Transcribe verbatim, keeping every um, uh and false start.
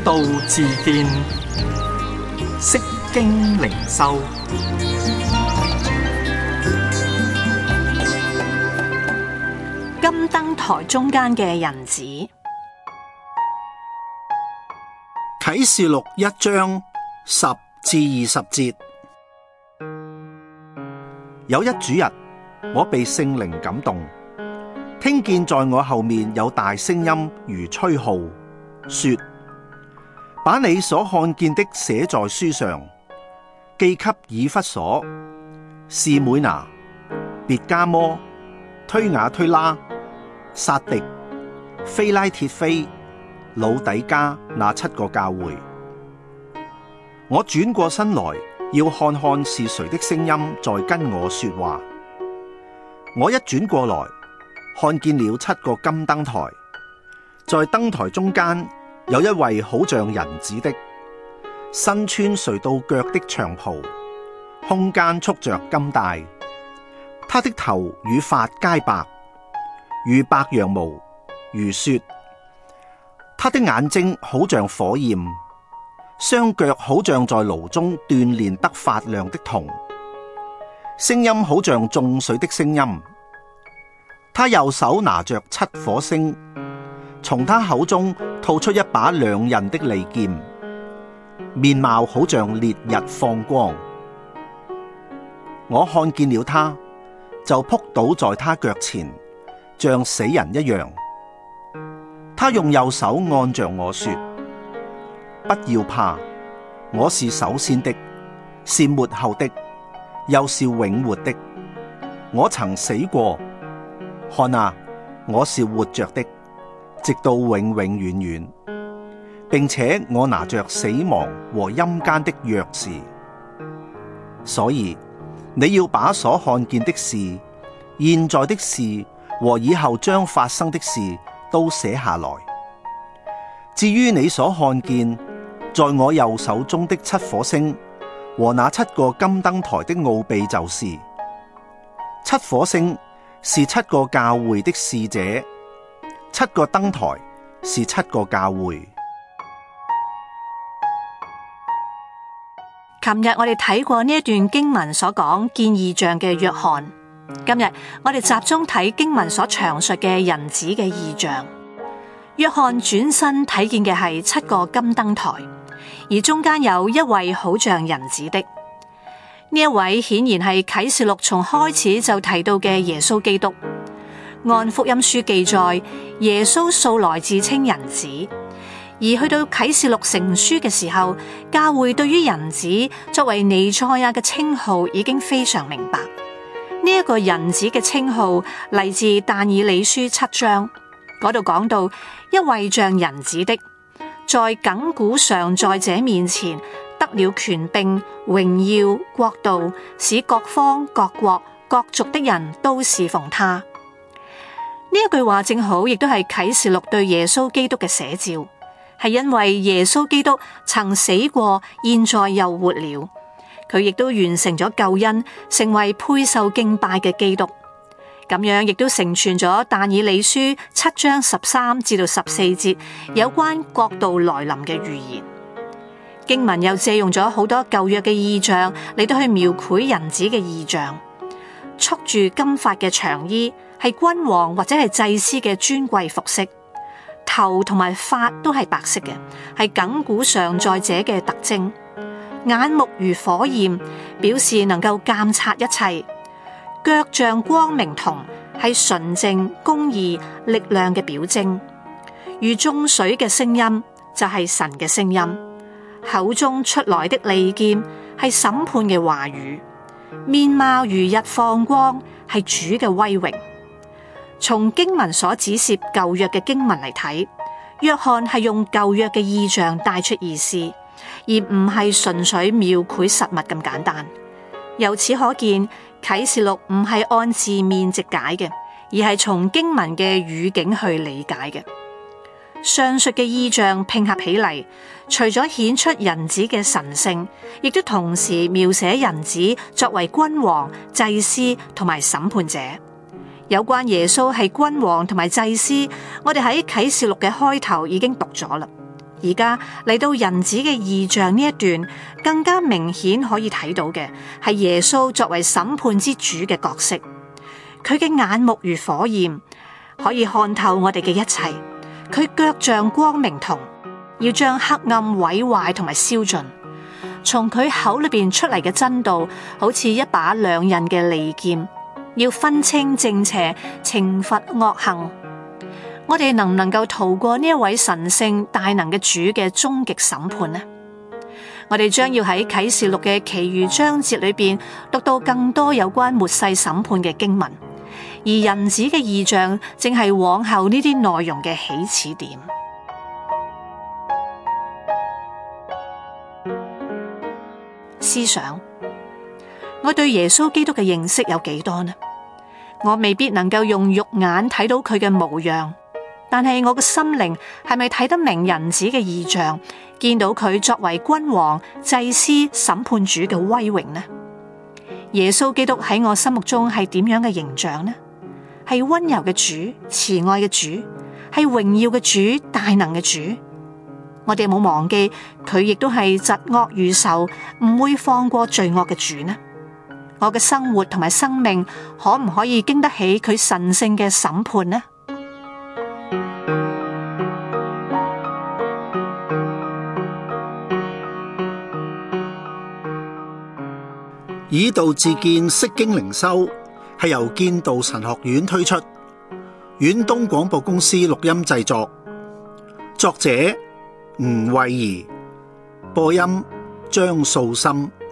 道自見，釋經靈修。 金燈台中間嘅人子。 啟示錄一章十至二十節。有一主日，我被聖靈感動，聽見在我後面有大聲音如吹號，說：把你所看見的寫在書上，寄給以弗所、士每拿、別迦摩、推雅推拉、撒狄、非拉鐵非、老底加那七個教會。我轉過身來，要看看是誰的聲音在跟我說話。我一轉過來，看見了七個金燈台，在燈台中間有一位好像人子的，身穿垂到腳的長袍，胸間束着金帶，他的頭與髮皆白，如白羊毛，如雪。他的眼睛好像火焰，雙腳好像在爐中鍛煉得發亮的銅，聲音好像眾水的聲音。他右手拿着七顆星，從他口中吐出一把兩刃的利劍，面貌好像烈日放光。我看見了他，就撲倒在他腳前，像死人一樣。他用右手按着我說：不要怕，我是首先的，是末後的，又是永活的。我曾死過，看啊，我是活着的，直到永永遠遠，並且我拿着死亡和陰間的鑰匙。所以你要把所看見的事、現在的事和以後將發生的事都寫下來。至於你所看見在我右手中的七顆星和那七個金燈台的奧秘，就是七顆星是七個教會的使者，七個燈台是七個教會。 琴日我哋睇過呢一段經文所講見異象嘅約翰，今日我哋集中睇經文所詳述嘅人子嘅異象。約翰轉身睇見嘅係七個金燈台，而中間有一位好像人子的。呢一位顯然係啟示錄從開始就提到嘅耶穌基督。按福音書記載，耶穌素來自稱人子，而去到啟示錄成書嘅時候，教會對於人子作為彌賽亞嘅稱號已經非常明白。呢一個人子嘅稱號嚟自但以理書七章，嗰度講到一位像人子的，在亙古常在者面前得了權柄、榮耀、國度，使各方、各國、各族的人都侍奉他。呢一句話正好亦都係啟示錄對耶穌基督嘅寫照，係因為耶穌基督曾死過，現在又活了，佢亦都完成咗救恩，成為配受敬拜嘅基督。咁樣亦都成全咗但以理書七章十三至到十四節有關國度來臨嘅預言。經文又借用咗好多舊約嘅意象嚟到去描繪人子嘅異象。束住金髮嘅長衣係君王或者係祭司嘅尊貴服飾，頭同埋髮都係白色嘅，係亙古常在者嘅特徵。眼目如火焰，表示能夠監察一切。腳像光明銅，係純正、公義、力量嘅表徵。如眾水嘅聲音，就係神嘅聲音。口中出來的利劍，係審判嘅話語。面貌如日放光，係主嘅威榮。從經文所指涉舊約嘅經文嚟睇，約翰係用舊約嘅意象帶出意思，而唔係純粹描繪實物咁簡單。由此可見，啟示錄唔係按字面直解嘅，而係從經文嘅語境去理解嘅。上述嘅意象拼合起嚟，除咗顯出人子嘅神性，亦都同時描寫人子作為君王、祭司同埋審判者。有關耶穌係君王同埋祭司，我哋喺啟示錄嘅開頭已經讀咗啦。 而家嚟到人子嘅異象呢一段，更加明顯可以睇到嘅係耶穌作為審判之主嘅角色。佢嘅眼目如火焰，可以看透我哋嘅一切；佢腳像光明銅，要將黑暗毀壞同埋燒盡。從佢口裏邊出嚟嘅真道，好似一把兩刃嘅利劍，要分清正邪，懲罰惡行。我哋能唔能夠逃過呢一位神聖大能嘅主嘅終極審判呢？我哋將要喺啟示錄嘅其餘章節裏邊讀到更多有關末世審判嘅經文，而人子嘅異象正係往後呢啲內容嘅起始點。思想，我對耶穌基督嘅認識有幾多呢？我未必能夠用肉眼睇到佢嘅模樣，但係我嘅心靈係咪睇得明人子嘅異象，見到佢作為君王、祭司、審判主嘅威榮呢？耶穌基督喺我心目中係點樣嘅形象呢？係溫柔嘅主、慈愛嘅主，係榮耀嘅主、大能嘅主。我哋有冇忘記佢亦都係疾惡如仇，唔會放過罪惡嘅主呢？我嘅生活同埋生命可唔可以經得起佢神聖嘅審判呢？ 以道自見，釋經靈修係由建道神學院推出，遠東廣播公司錄音製作，作者吳慧儀，播音張素心。